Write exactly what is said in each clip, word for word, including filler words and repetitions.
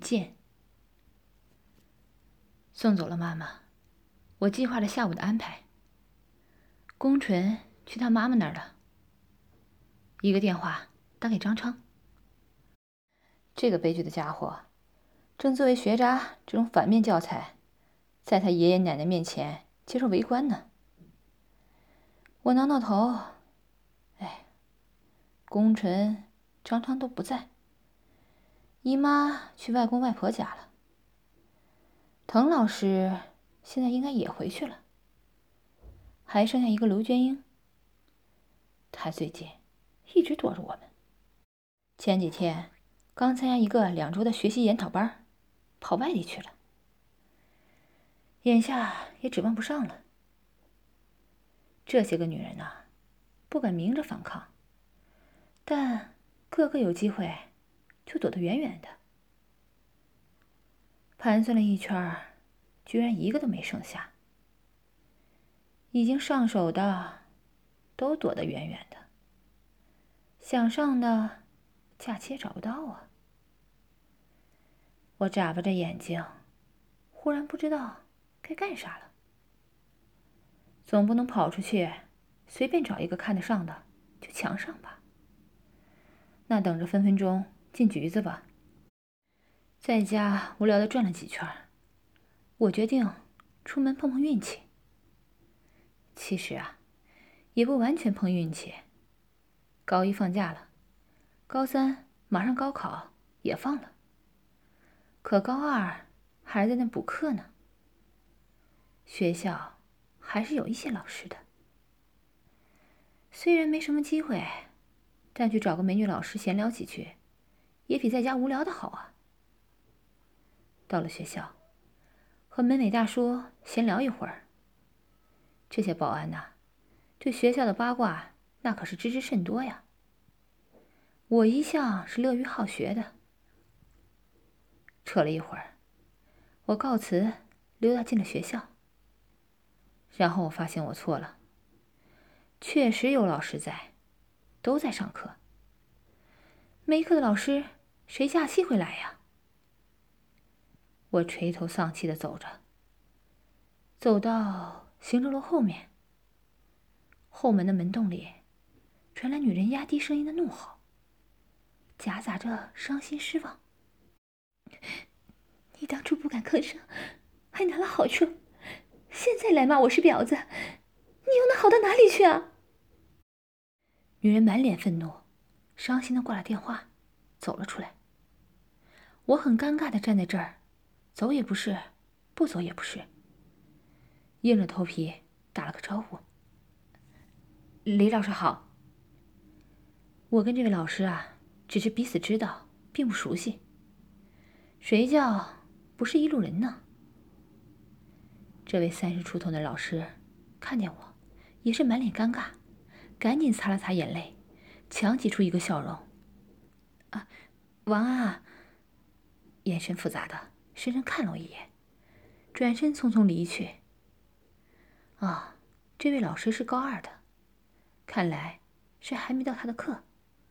见。送走了妈妈，我计划了下午的安排。宫纯去他妈妈那儿了，一个电话打给张昌。这个悲剧的家伙，正作为学渣这种反面教材，在他爷爷奶奶面前接受围观呢。我挠挠头，哎，宫纯、张昌都不在，姨妈去外公外婆家了，滕老师现在应该也回去了，还剩下一个刘娟英。他最近一直躲着我们，前几天刚参加一个两周的学习研讨班，跑外地去了，眼下也指望不上了。这些个女人啊，不敢明着反抗，但个个有机会就躲得远远的。盘算了一圈，居然一个都没剩下。已经上手的都躲得远远的，想上的假期也找不到啊。我眨巴着眼睛，忽然不知道该干啥了。总不能跑出去随便找一个看得上的就强上吧，那等着分分钟进局子吧。在家无聊的转了几圈，我决定出门碰碰运气。其实啊，也不完全碰运气。高一放假了，高三马上高考也放了，可高二还在那补课呢。学校还是有一些老师的，虽然没什么机会，但去找个美女老师闲聊几句，也比在家无聊的好啊。到了学校，和美美大叔闲聊一会儿。这些保安呐，对学校的八卦那可是知之甚多呀。我一向是乐于好学的。扯了一会儿，我告辞，溜达进了学校。然后我发现我错了，确实有老师在，都在上课。没课的老师谁假期会来呀？我垂头丧气地走着，走到行政楼后面，后门的门洞里传来女人压低声音的怒吼，夹杂着伤心失望。你当初不敢吭声，还拿了好处，现在来骂我是婊子，你又能好到哪里去啊？女人满脸愤怒，伤心地挂了电话，走了出来。我很尴尬地站在这儿，走也不是，不走也不是，硬着头皮打了个招呼：“李老师好。”我跟这位老师啊，只是彼此知道，并不熟悉，谁叫不是一路人呢？这位三十出头的老师看见我，也是满脸尴尬，赶紧擦了擦眼泪，强挤出一个笑容：“啊，王啊！”眼神复杂的深深看了我一眼，转身匆匆离去。啊，这位老师是高二的，看来是还没到他的课。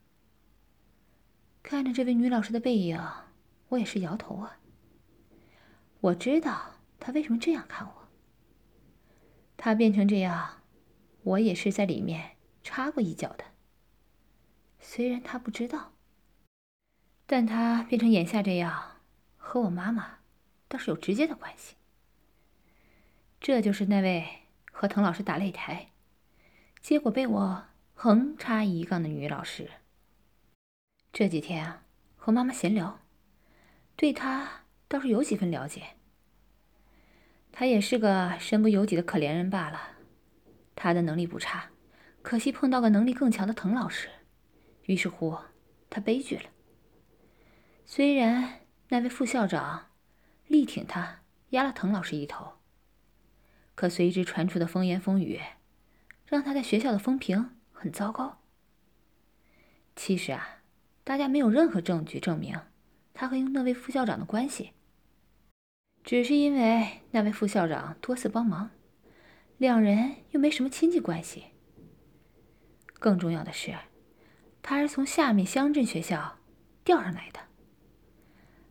看着这位女老师的背影，我也是摇头啊。我知道她为什么这样看我。她变成这样，我也是在里面插过一脚的。虽然她不知道，但她变成眼下这样，和我妈妈倒是有直接的关系。这就是那位和滕老师打擂台，结果被我横插一杠的女老师。这几天啊，和妈妈闲聊，对她倒是有几分了解。她也是个身不由己的可怜人罢了。她的能力不差，可惜碰到个能力更强的滕老师，于是乎她悲剧了。虽然那位副校长力挺她，压了滕老师一头，可随之传出的风言风语，让她在学校的风评很糟糕。其实啊，大家没有任何证据证明她和那位副校长的关系，只是因为那位副校长多次帮忙，两人又没什么亲戚关系。更重要的是，她是从下面乡镇学校调上来的，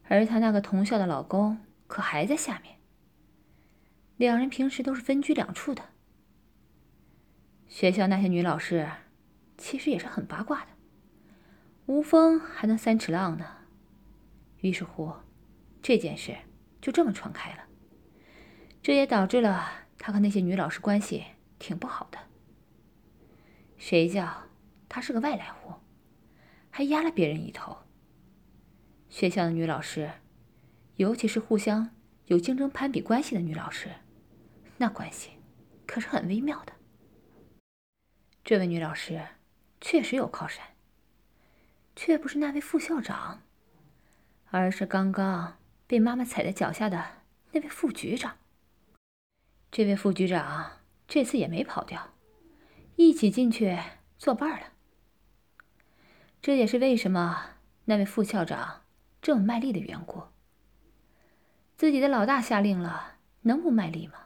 而她那个同校的老公可还在下面，两人平时都是分居两处的。学校那些女老师其实也是很八卦的，无风还能三尺浪呢。于是乎，这件事就这么传开了，这也导致了他和那些女老师关系挺不好的。谁叫他是个外来户，还压了别人一头。学校的女老师，尤其是互相有竞争攀比关系的女老师，那关系可是很微妙的。这位女老师确实有靠山，却不是那位副校长，而是刚刚被妈妈踩在脚下的那位副局长。这位副局长这次也没跑掉，一起进去作伴了。这也是为什么那位副校长这么卖力的缘故。自己的老大下令了，能不卖力吗？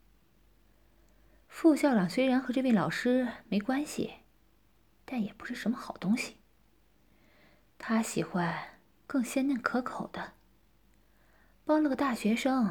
副校长虽然和这位老师没关系，但也不是什么好东西。他喜欢更鲜嫩可口的，包了个大学生。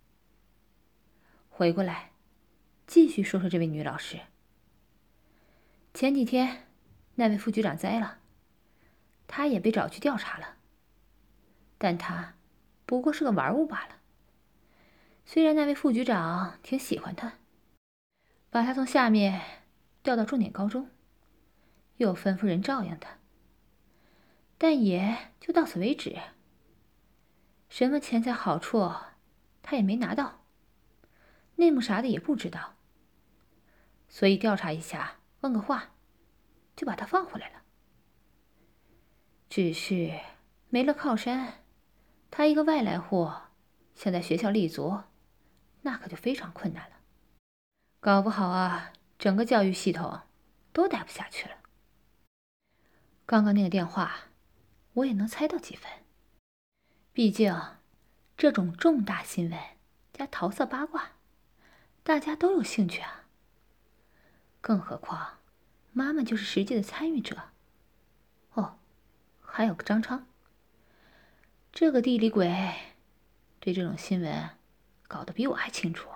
回过来，继续说说这位女老师。前几天，那位副局长栽了，他也被找去调查了，但他不过是个玩物罢了。虽然那位副局长挺喜欢他，把他从下面调到重点高中，又吩咐人照应他，但也就到此为止。什么钱财好处他也没拿到，内幕啥的也不知道，所以调查一下，问个话，就把他放回来了。只是没了靠山，他一个外来户想在学校立足，那可就非常困难了。搞不好啊，整个教育系统都待不下去了。刚刚那个电话，我也能猜到几分。毕竟，这种重大新闻加桃色八卦，大家都有兴趣啊。更何况，妈妈就是实际的参与者。哦，还有个张昌，这个地理鬼，对这种新闻搞得比我还清楚。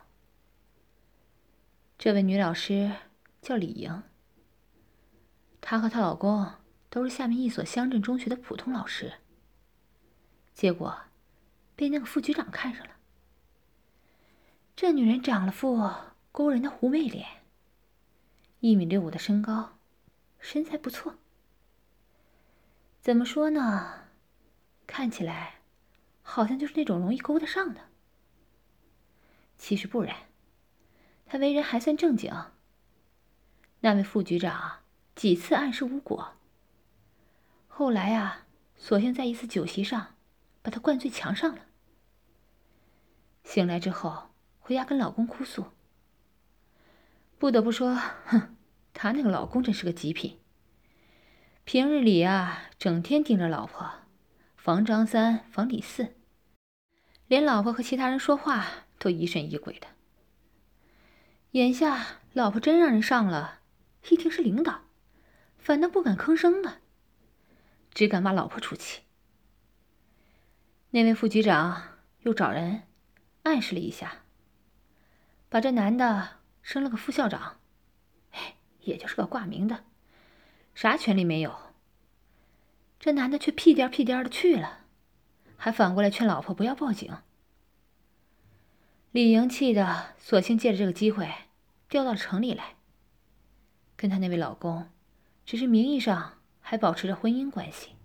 这位女老师叫李莹，她和她老公都是下面一所乡镇中学的普通老师，结果被那个副局长看上了。这女人长了副勾人的狐媚脸，一米六五的身高，身材不错。怎么说呢？看起来好像就是那种容易勾得上的。其实不然，她为人还算正经。那位副局长几次暗示无果，后来啊，索性在一次酒席上把她灌醉墙上了。醒来之后，回家跟老公哭诉。不得不说，哼，她那个老公真是个极品。平日里啊，整天盯着老婆，防张三，防李四，连老婆和其他人说话都疑神疑鬼的。眼下老婆真让人上了，一听是领导，反倒不敢吭声了，只敢骂老婆出气。那位副局长又找人暗示了一下，把这男的升了个副校长，哎，也就是个挂名的，啥权利没有。这男的却屁颠屁颠的去了，还反过来劝老婆不要报警。李莹气的，索性借着这个机会调到了城里来，跟她那位老公只是名义上还保持着婚姻关系。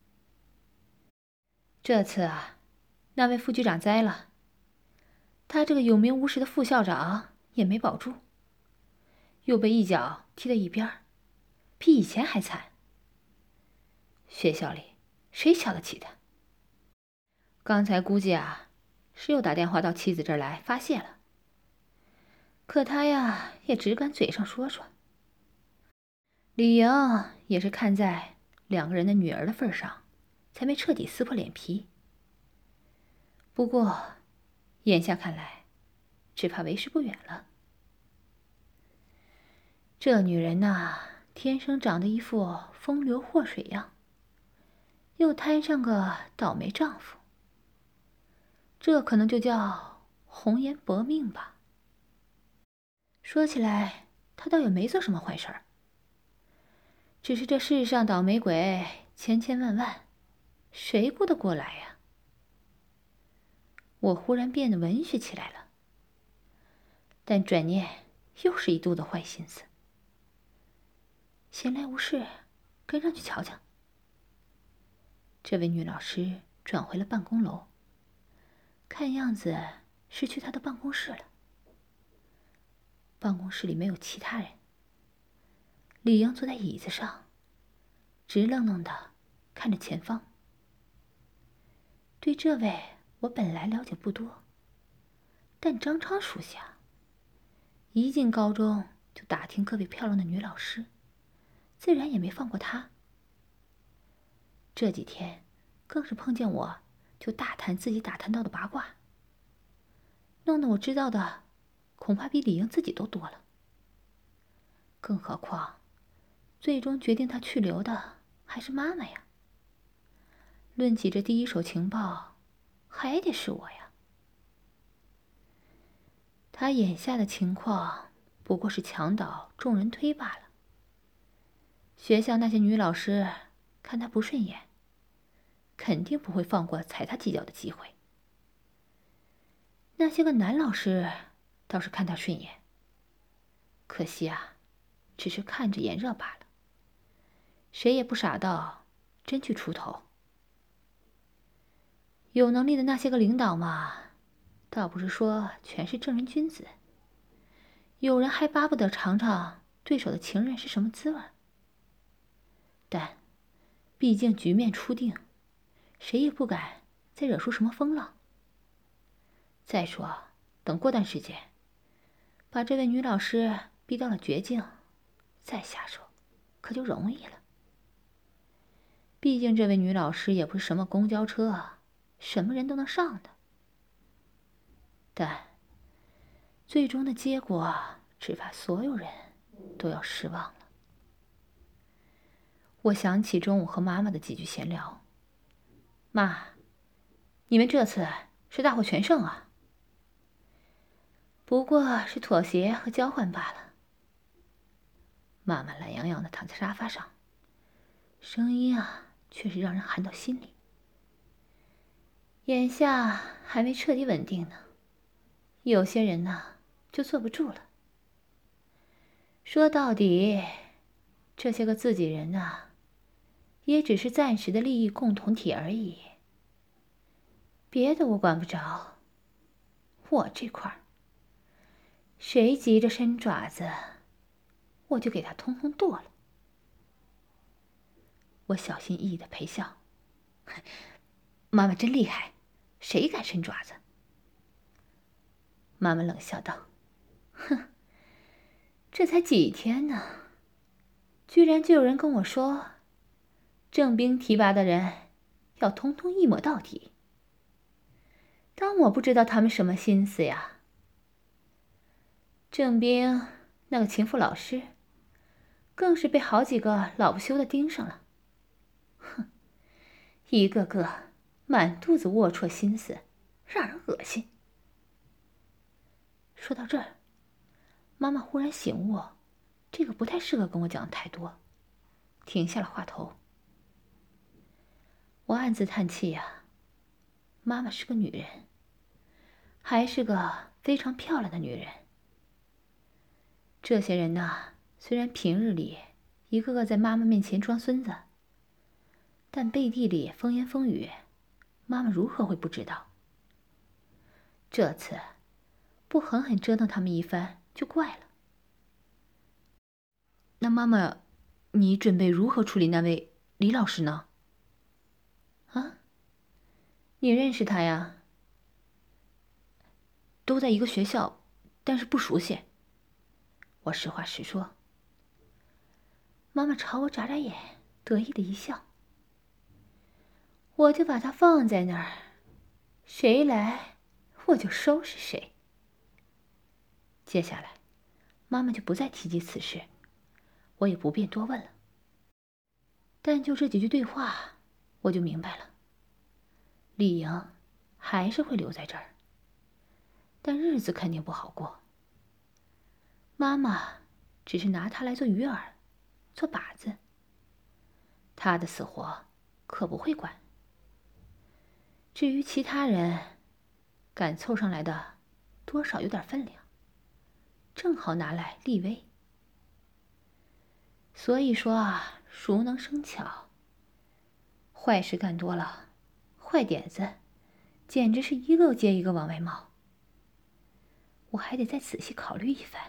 这次啊，那位副局长栽了，他这个有名无实的副校长也没保住，又被一脚踢到一边，比以前还惨。学校里谁瞧得起他？刚才估计啊，是又打电话到妻子这儿来发泄了。可他呀，也只敢嘴上说说。李莹也是看在两个人的女儿的份上，才没彻底撕破脸皮。不过，眼下看来，只怕为时不远了。这女人呐，天生长得一副风流祸水样，又摊上个倒霉丈夫， 这可能就叫红颜薄命吧。说起来，他倒也没做什么坏事儿，只是这世上倒霉鬼千千万万，谁顾得过来呀？我忽然变得文学起来了，但转念又是一肚子坏心思。闲来无事，跟上去瞧瞧。这位女老师转回了办公楼，看样子是去她的办公室了。办公室里没有其他人，李英坐在椅子上，直愣愣的看着前方。对这位我本来了解不多，但张昌熟悉啊。一进高中就打听各位漂亮的女老师，自然也没放过她。这几天更是碰见我就大谈自己打探到的八卦，弄得我知道的恐怕比李英自己都多了。更何况最终决定他去留的还是妈妈呀。论起这第一手情报，还得是我呀。他眼下的情况不过是墙倒众人推罢了。学校那些女老师看他不顺眼，肯定不会放过踩他几脚的机会。那些个男老师倒是看他顺眼，可惜啊，只是看着眼热罢了，谁也不傻到真去出头。有能力的那些个领导嘛，倒不是说全是正人君子，有人还巴不得尝尝对手的情人是什么滋味。但毕竟局面初定，谁也不敢再惹出什么风浪。再说等过段时间把这位女老师逼到了绝境，再下手可就容易了。毕竟这位女老师也不是什么公交车，什么人都能上的。但最终的结果只怕所有人都要失望了。我想起中午和妈妈的几句闲聊。妈，你们这次是大获全胜啊。不过是妥协和交换罢了。妈妈懒洋洋地躺在沙发上，声音啊却是让人寒到心里。眼下还没彻底稳定呢，有些人呢就坐不住了。说到底，这些个自己人呐，也只是暂时的利益共同体而已，别的我管不着。我这块儿，谁急着伸爪子，我就给他通通剁了。我小心翼翼的陪笑，妈妈真厉害，谁敢伸爪子？妈妈冷笑道：“哼，这才几天呢，居然就有人跟我说，郑兵提拔的人要通通一抹到底。当我不知道他们什么心思呀？郑兵那个情妇老师，更是被好几个老不休的盯上了。哼，一个个满肚子龌龊心思，让人恶心。”说到这儿，妈妈忽然醒悟，这个不太适合跟我讲的太多，停下了话头。我暗自叹气呀，妈妈是个女人，还是个非常漂亮的女人。这些人呐，虽然平日里一个个在妈妈面前装孙子，但背地里风言风语，妈妈如何会不知道？这次不狠狠折腾他们一番就怪了。那妈妈，你准备如何处理那位李老师呢？啊，你认识他呀？都在一个学校，但是不熟悉。我实话实说。妈妈朝我眨眨眼，得意的一笑。我就把他放在那儿，谁来我就收拾谁。接下来，妈妈就不再提及此事，我也不便多问了。但就这几句对话，我就明白了，李莹还是会留在这儿，但日子肯定不好过。妈妈只是拿他来做鱼饵，做靶子，他的死活可不会管。至于其他人，敢凑上来的，多少有点分量，正好拿来立威。所以说啊，熟能生巧，坏事干多了，坏点子简直是一个接一个往外冒。我还得再仔细考虑一番。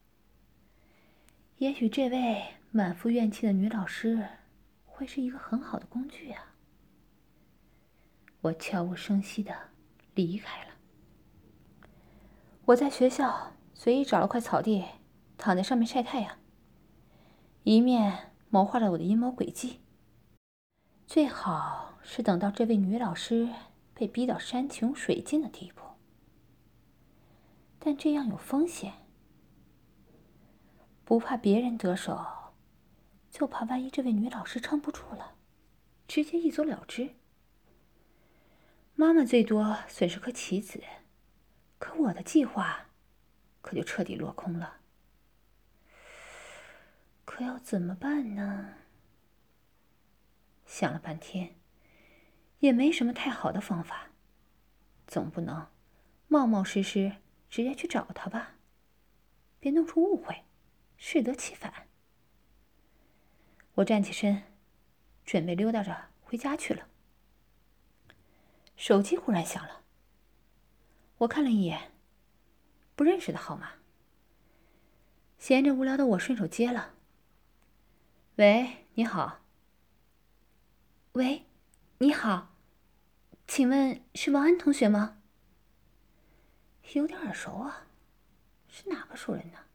也许这位满腹怨气的女老师会是一个很好的工具啊。我悄无声息地离开了。我在学校随意找了块草地，躺在上面晒太阳，一面谋划着我的阴谋诡计。最好是等到这位女老师被逼到山穷水尽的地步，但这样有风险。不怕别人得手，就怕万一这位女老师撑不住了，直接一走了之。妈妈最多损失颗棋子，可我的计划可就彻底落空了。可要怎么办呢？想了半天，也没什么太好的方法。总不能冒冒失失直接去找他吧，别弄出误会，适得其反。我站起身，准备溜达着回家去了。手机忽然响了，我看了一眼，不认识的号码。闲着无聊的我顺手接了。喂，你好。喂，你好，请问是王安同学吗？有点耳熟啊，是哪个熟人呢？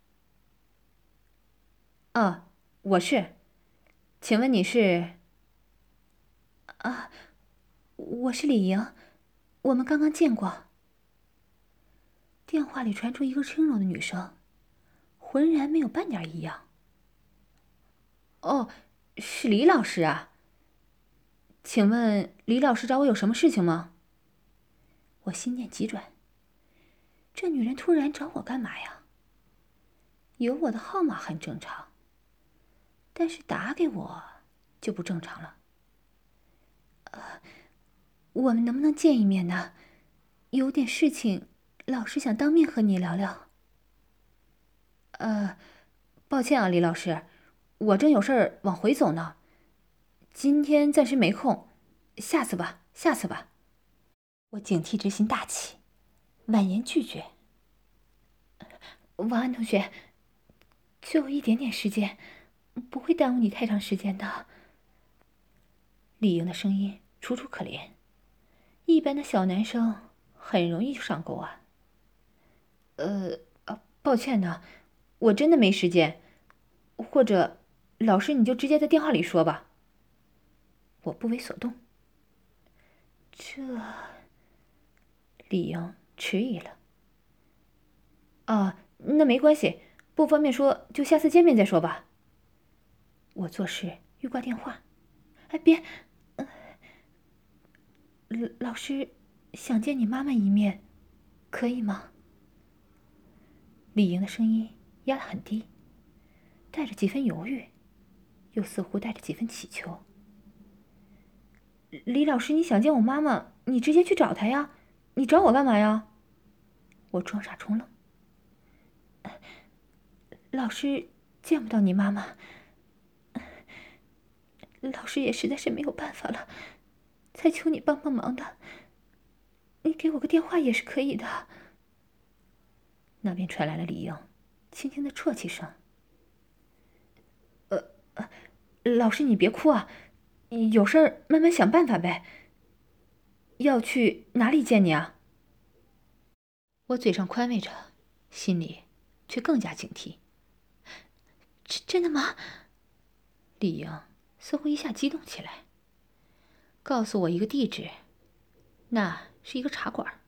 啊，我是，请问你是？啊，我是李莹，我们刚刚见过。电话里传出一个轻柔的女声，浑然没有半点异样。哦，是李老师啊。请问李老师找我有什么事情吗？我心念急转，这女人突然找我干嘛呀？有我的号码很正常，但是打给我就不正常了。呃，我们能不能见一面呢？有点事情，老师想当面和你聊聊。呃，抱歉啊，李老师，我正有事儿往回走呢，今天暂时没空，下次吧，下次吧。我警惕之心大起，婉言拒绝。王安同学，就一点点时间，不会耽误你太长时间的。李莹的声音楚楚可怜，一般的小男生很容易就上钩啊。呃，抱歉呢，我真的没时间，或者老师你就直接在电话里说吧。我不为所动。这，李莹迟疑了。啊，那没关系，不方便说就下次见面再说吧。我做事欲挂电话。哎，别，呃，老师想见你妈妈一面，可以吗？李莹的声音压得很低，带着几分犹豫，又似乎带着几分乞求。李老师，你想见我妈妈，你直接去找她呀，你找我干嘛呀？我装傻充愣。老师见不到你妈妈，老师也实在是没有办法了，才求你帮帮忙的。你给我个电话也是可以的。那边传来了李莹轻轻的啜泣声。呃呃，老师你别哭啊，有事儿慢慢想办法呗。要去哪里见你啊？我嘴上宽慰着，心里却更加警惕。真真的吗？李莹似乎一下激动起来，告诉我一个地址，那是一个茶馆。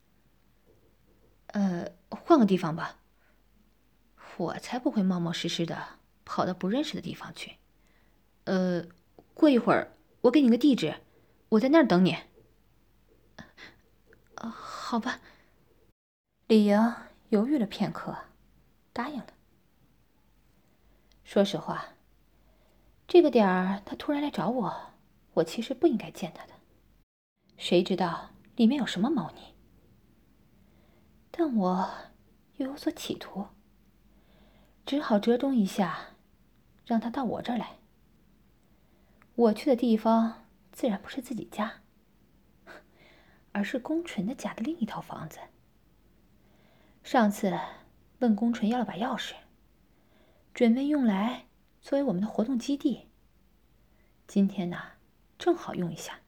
呃，换个地方吧。我才不会冒冒失失的跑到不认识的地方去。呃，过一会儿我给你个地址，我在那儿等你。 啊，好吧。李莹犹豫了片刻，答应了。说实话，这个点儿他突然来找我，我其实不应该见他的。谁知道里面有什么猫腻？但我又有所企图，只好折中一下，让他到我这儿来。我去的地方自然不是自己家，而是宫纯的家的另一套房子。上次问宫纯要了把钥匙，准备用来作为我们的活动基地。今天呢，正好用一下。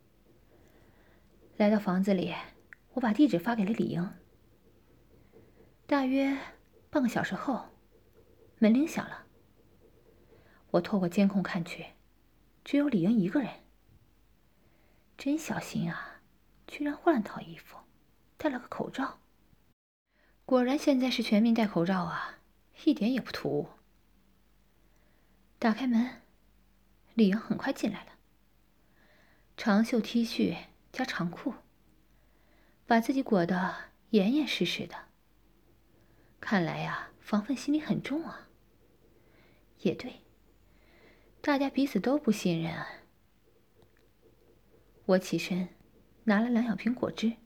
来到房子里，我把地址发给了李莹。大约半个小时后，门铃响了。我透过监控看去，只有李莹一个人。真小心啊，居然换了套衣服，戴了个口罩。果然现在是全民戴口罩啊，一点也不突兀。打开门，李莹很快进来了。长袖 T 恤加长裤，把自己裹得严严实实的。看来呀，防范心理很重啊。也对，大家彼此都不信任啊。我起身，拿了两小瓶果汁。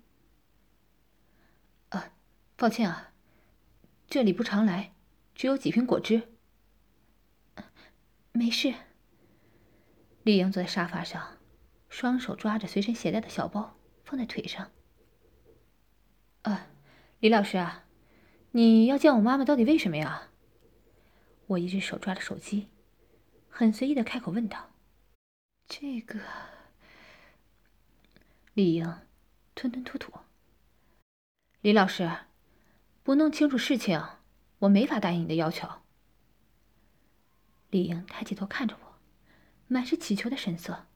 啊，抱歉啊，这里不常来，只有几瓶果汁。没事。丽莹坐在沙发上，双手抓着随身携带的小包，放在腿上。啊，李老师啊，你要见我妈妈到底为什么呀？我一只手抓着手机，很随意的开口问道。这个……李莹吞吞吐吐。李老师，不弄清楚事情，我没法答应你的要求。李莹抬起头看着我，满是乞求的神色。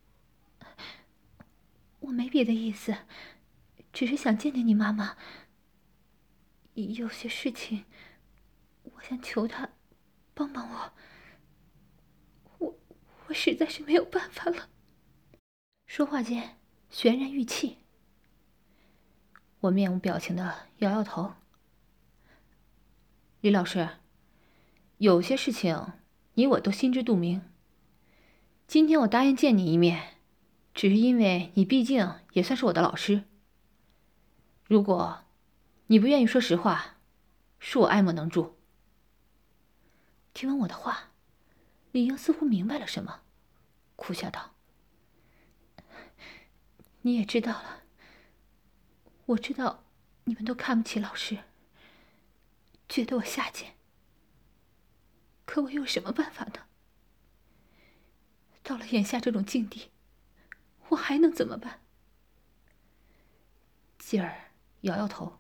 我没别的意思，只是想见见你妈妈。有些事情，我想求她帮帮我。我我实在是没有办法了。说话间，悬然欲泣。我面无表情的摇摇头。李老师，有些事情你我都心知肚明。今天我答应见你一面，只是因为你毕竟也算是我的老师。如果你不愿意说实话，恕我爱莫能助。听完我的话，李莹似乎明白了什么，苦笑道：“你也知道了，我知道你们都看不起老师，觉得我下贱。可我有什么办法呢？到了眼下这种境地，我还能怎么办？”继而摇摇头。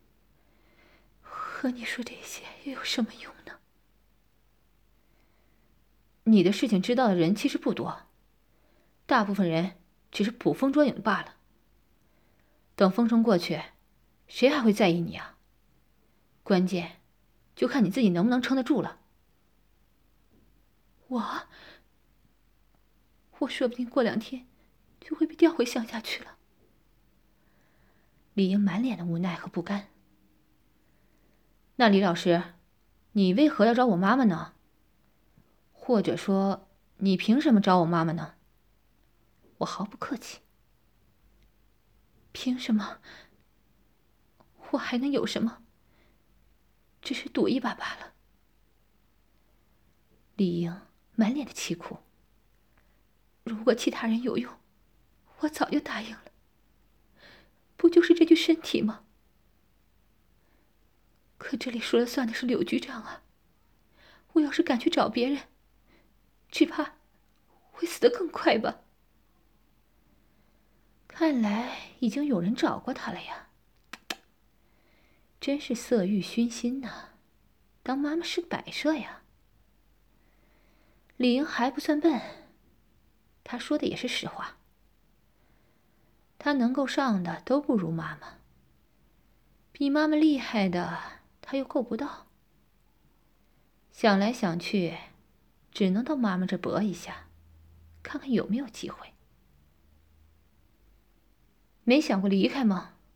和你说这些又有什么用呢？你的事情知道的人其实不多，大部分人只是捕风捉影罢了。等风声过去，谁还会在意你啊？关键就看你自己能不能撑得住了。我，我说不定过两天就会被调回乡下去了。李莹满脸的无奈和不甘。那李老师，你为何要找我妈妈呢？或者说，你凭什么找我妈妈呢？我毫不客气。凭什么？我还能有什么？只是赌一把罢了。李莹满脸的凄苦。如果其他人有用，我早就答应了。不就是这具身体吗？可这里说了算的是柳局长啊！我要是敢去找别人，只怕会死得更快吧。看来已经有人找过他了呀。真是色欲熏心呐，当妈妈是摆设呀。李莹还不算笨，她说的也是实话。她能够上的都不如妈妈，比妈妈厉害的她又够不到。想来想去，只能到妈妈这搏一下，看看有没有机会。没想过离开吗？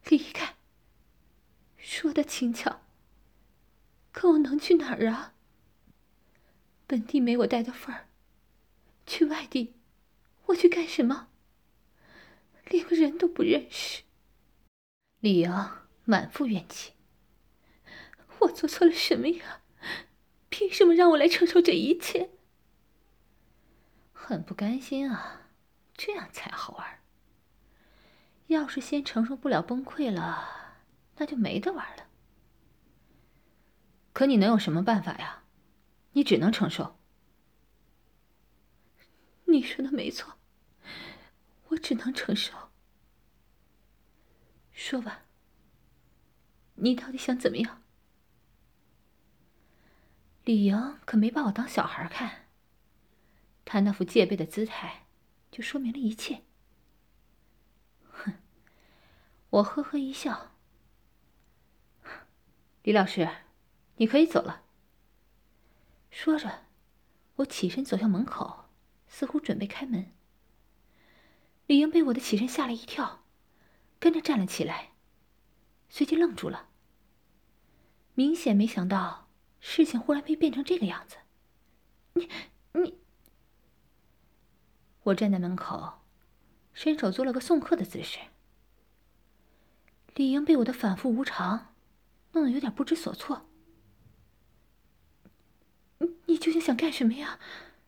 离开。说的轻巧，可我能去哪儿啊？本地没我待的份儿，去外地，我去干什么？连个人都不认识。李阳满腹怨气，我做错了什么呀？凭什么让我来承受这一切？很不甘心啊，这样才好玩。要是先承受不了崩溃了，那就没得玩了。可你能有什么办法呀？你只能承受。你说的没错，我只能承受。说吧，你到底想怎么样？李阳可没把我当小孩看，他那副戒备的姿态，就说明了一切。哼，我呵呵一笑。李老师，你可以走了。说着，我起身走向门口，似乎准备开门。李英被我的起身吓了一跳，跟着站了起来，随即愣住了。明显没想到事情忽然会变成这个样子。你你，我站在门口，伸手做了个送客的姿势。李英被我的反复无常弄得有点不知所措。你你究竟想干什么呀？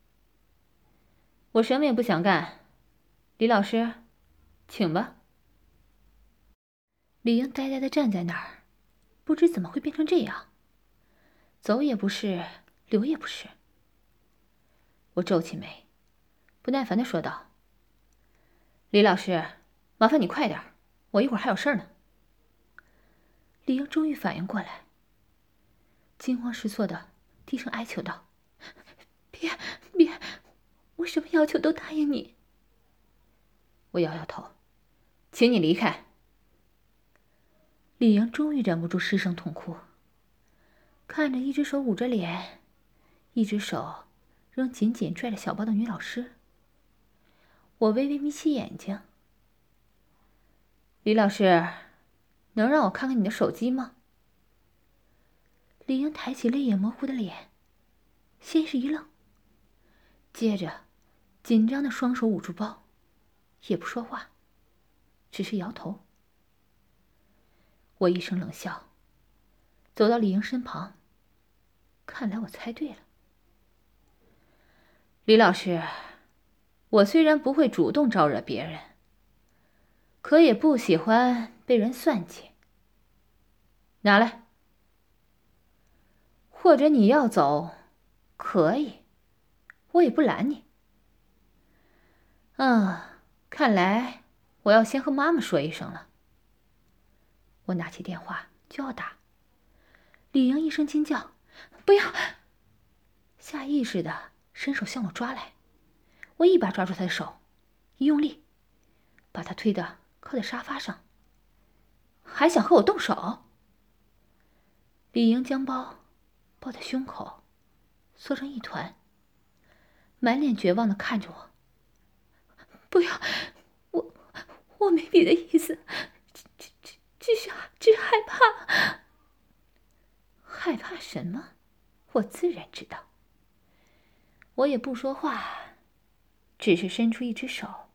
我什么也不想干。李老师，请吧。李英呆呆地站在那儿，不知怎么会变成这样，走也不是，留也不是。我皱起眉，不耐烦地说道：“李老师，麻烦你快点，我一会儿还有事儿呢。”李英终于反应过来，惊慌失措地低声哀求道：“别别，我什么要求都答应你。”我摇摇头：“请你离开。”李英终于忍不住失声痛哭，看着一只手捂着脸，一只手仍紧紧拽着小包的女老师，我微微眯起眼睛：“李老师，能让我看看你的手机吗？”李英抬起泪眼模糊的脸，先是一愣，接着紧张的双手捂住包，也不说话，只是摇头。我一声冷笑，走到李英身旁。看来我猜对了。李老师，我虽然不会主动招惹别人，可也不喜欢被人算计。拿来。或者你要走，可以，我也不拦你。啊，看来我要先和妈妈说一声了。我拿起电话就要打，李英一声惊叫：“不要！”下意识的伸手向我抓来，我一把抓住他的手，一用力，把他推得靠在沙发上。还想和我动手？李英将包抱在胸口，缩成一团，满脸绝望的看着我。不要，我我没别的意思，只只只只是只害怕。害怕什么？我自然知道。我也不说话，只是伸出一只手。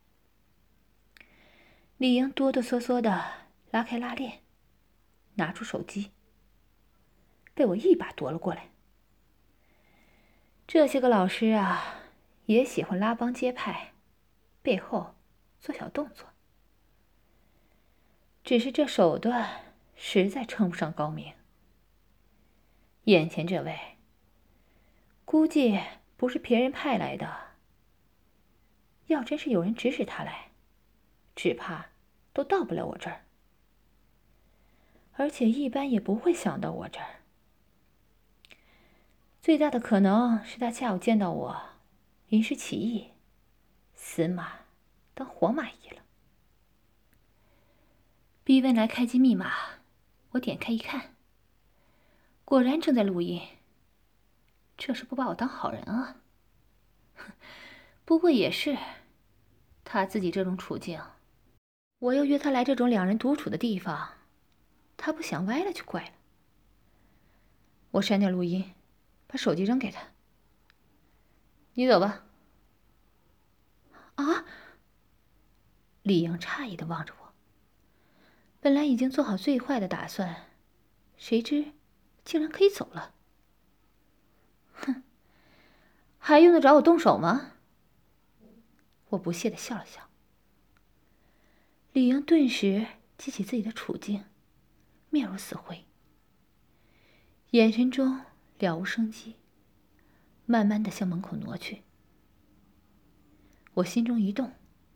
李英哆哆嗦嗦的拉开拉链，拿出手机，被我一把夺了过来。这些个老师啊，也喜欢拉帮结派，背后做小动作。只是这手段实在称不上高明。眼前这位，估计不是别人派来的。要真是有人指使他来，只怕都到不了我这儿。而且一般也不会想到我这儿。最大的可能是他下午见到我，临时起意，死马当活马医了。逼问来开机密码，我点开一看，果然正在录音。这是不把我当好人啊？不过也是，他自己这种处境， 我又约他来这种两人独处的地方，他不想歪了就怪了。我删掉录音，把手机扔给他。你走吧。啊！李莹诧异地望着我。本来已经做好最坏的打算，谁知竟然可以走了。哼，还用得着我动手吗？我不屑地笑了笑。李莹顿时记起自己的处境，面如死灰，眼神中了无生机，慢慢地向门口挪去。我心中一动，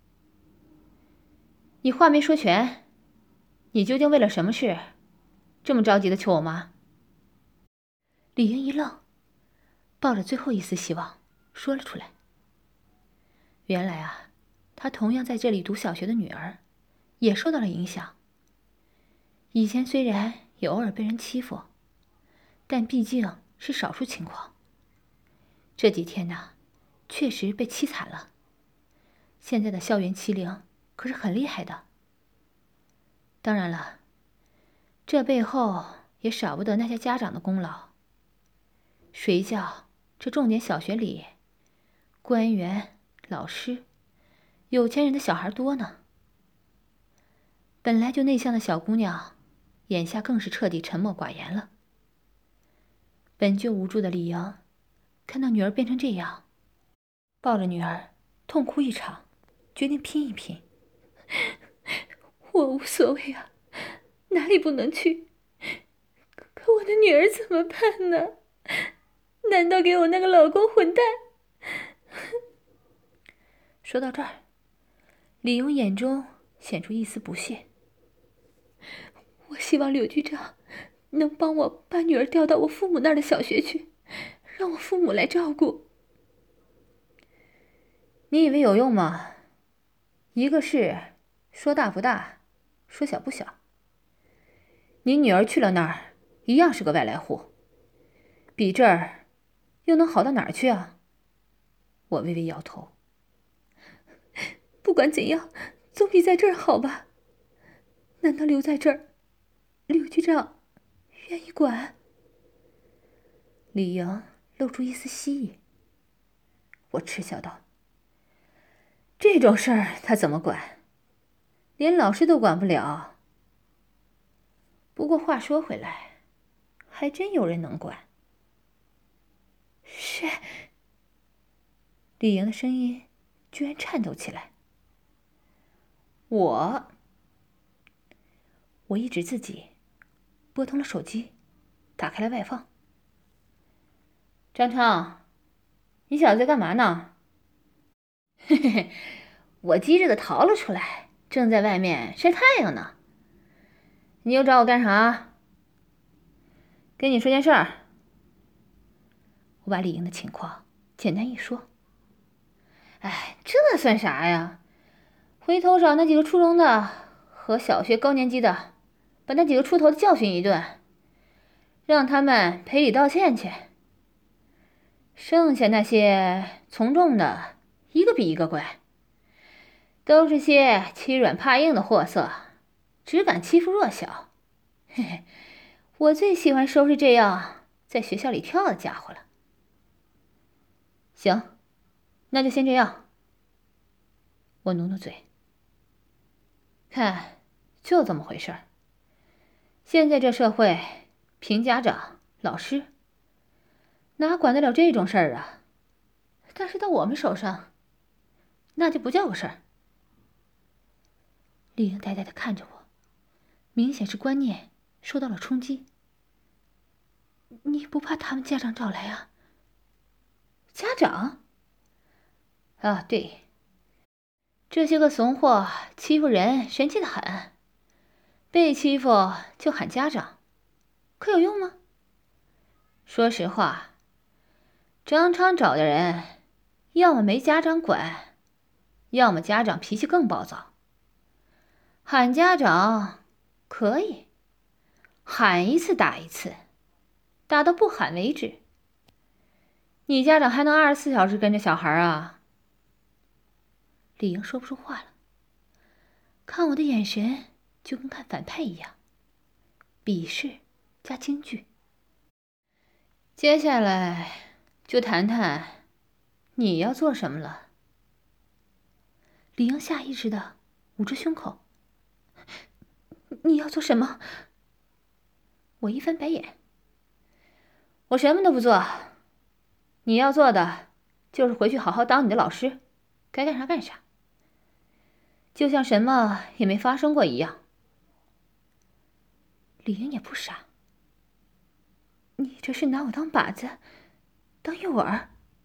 你话没说全，你究竟为了什么事这么着急的求我妈？李莹一愣，抱着最后一丝希望说了出来。原来啊，她同样在这里读小学的女儿也受到了影响。以前虽然也偶尔被人欺负，但毕竟是少数情况。这几天呢，确实被欺惨了。现在的校园欺凌可是很厉害的。当然了，这背后也少不得那些家长的功劳。谁叫这重点小学里，官员、老师、有钱人的小孩多呢？本来就内向的小姑娘，眼下更是彻底沉默寡言了。本就无助的李莹，看到女儿变成这样，抱着女儿痛哭一场，决定拼一拼。我无所谓啊，哪里不能去？可我的女儿怎么办呢？难道给我那个老公混蛋？说到这儿，李勇眼中显出一丝不屑。我希望柳局长能帮我把女儿调到我父母那儿的小学去，让我父母来照顾。你以为有用吗？一个事说大不大，说小不小。你女儿去了那儿，一样是个外来户，比这儿又能好到哪儿去啊？我微微摇头。不管怎样，总比在这儿好吧？难道留在这儿，柳局长愿意管？李莹露出一丝希意。我嗤笑道：这种事儿他怎么管？连老师都管不了。不过话说回来，还真有人能管。谁？李莹的声音居然颤抖起来。我。我抑制自己，拨通了手机，打开了外放。张昌，你小子在干嘛呢？嘿嘿嘿，我机智的逃了出来，正在外面晒太阳呢。你又找我干啥？跟你说件事儿。我把李莹的情况简单一说。哎，这算啥呀？回头找那几个初中的和小学高年级的，把那几个出头的教训一顿，让他们赔礼道歉去。剩下那些从众的，一个比一个乖，都是些欺软怕硬的货色，只敢欺负弱小。嘿嘿，我最喜欢收拾这样在学校里跳的家伙了。行，那就先这样。我努努嘴，看，就这么回事儿。现在这社会，凭家长、老师，哪管得了这种事儿啊？但是到我们手上，那就不叫个事儿。李莹呆呆地看着我，明显是观念受到了冲击。你不怕他们家长找来啊？家长？啊，对，这些个怂货欺负人神气得很，被欺负就喊家长，可有用吗？说实话，张昌找的人，要么没家长管，要么家长脾气更暴躁。喊家长可以，喊一次打一次，打到不喊为止。你家长还能二十四小时跟着小孩啊？李莹说不出话了。 看我的眼神就跟看反派一样，鄙视加惊惧。接下来就谈谈你要做什么了。李英下意识的捂着胸口。你要做什么？我一翻白眼。我什么都不做，你要做的就是回去好好当你的老师，该干啥干啥，就像什么也没发生过一样。李英也不傻，你这是拿我当靶子，当诱饵？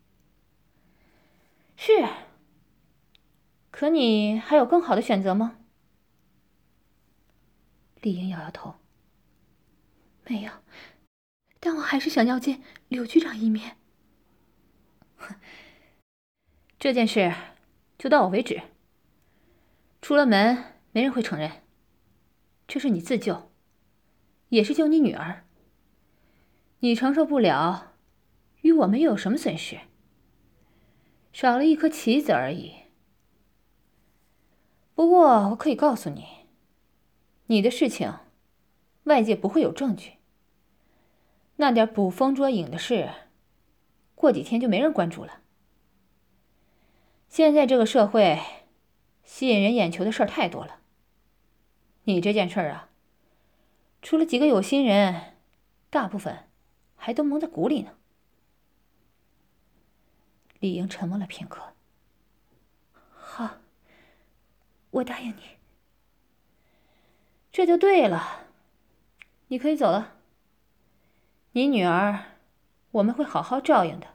是，可你还有更好的选择吗？李英摇摇头，没有，但我还是想要见柳局长一面。这件事就到我为止，出了门没人会承认，这是你自救，也是救你女儿。你承受不了，与我们又有什么损失？少了一颗棋子而已。不过我可以告诉你，你的事情外界不会有证据，那点捕风捉影的事，过几天就没人关注了。现在这个社会，吸引人眼球的事儿太多了。你这件事儿啊，除了几个有心人，大部分还都蒙在鼓里呢。李英沉默了片刻。好，我答应你。这就对了，你可以走了。你女儿，我们会好好照应的。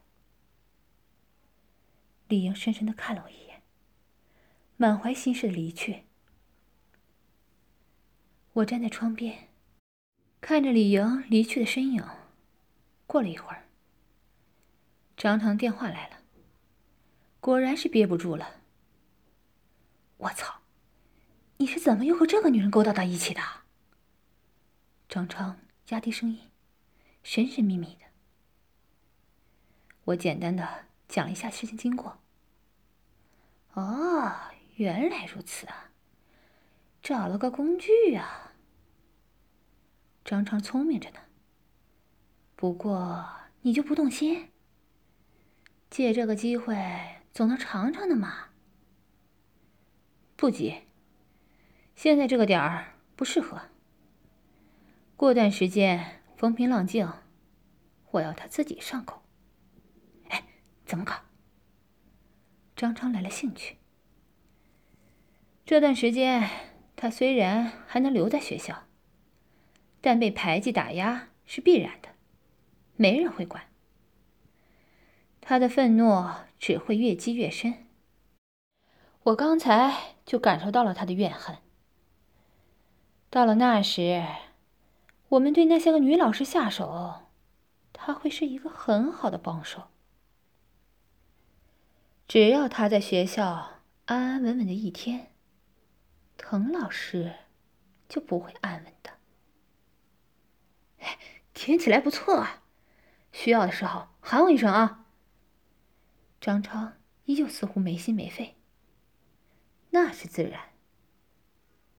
李英深深地看了我一眼，满怀心事的离去。我站在窗边，看着李莹离去的身影。过了一会儿，张长电话来了，果然是憋不住了。我操，你是怎么又和这个女人勾搭到一起的？张昌压低声音，神神秘秘的。我简单的讲了一下事情经过。哦，原来如此啊，找了个工具啊。张昌聪明着呢。不过你就不动心？借这个机会总能尝尝的嘛。不急，现在这个点儿不适合。过段时间风平浪静，我要他自己上口。哎，怎么搞？张昌来了兴趣。这段时间他虽然还能留在学校，但被排挤打压是必然的，没人会管。他的愤怒只会越积越深。我刚才就感受到了他的怨恨。到了那时，我们对那些个女老师下手，他会是一个很好的帮手。只要他在学校安安稳稳的一天，滕老师就不会安稳的。听起来不错啊，需要的时候喊我一声啊。张超依旧似乎没心没肺。那是自然。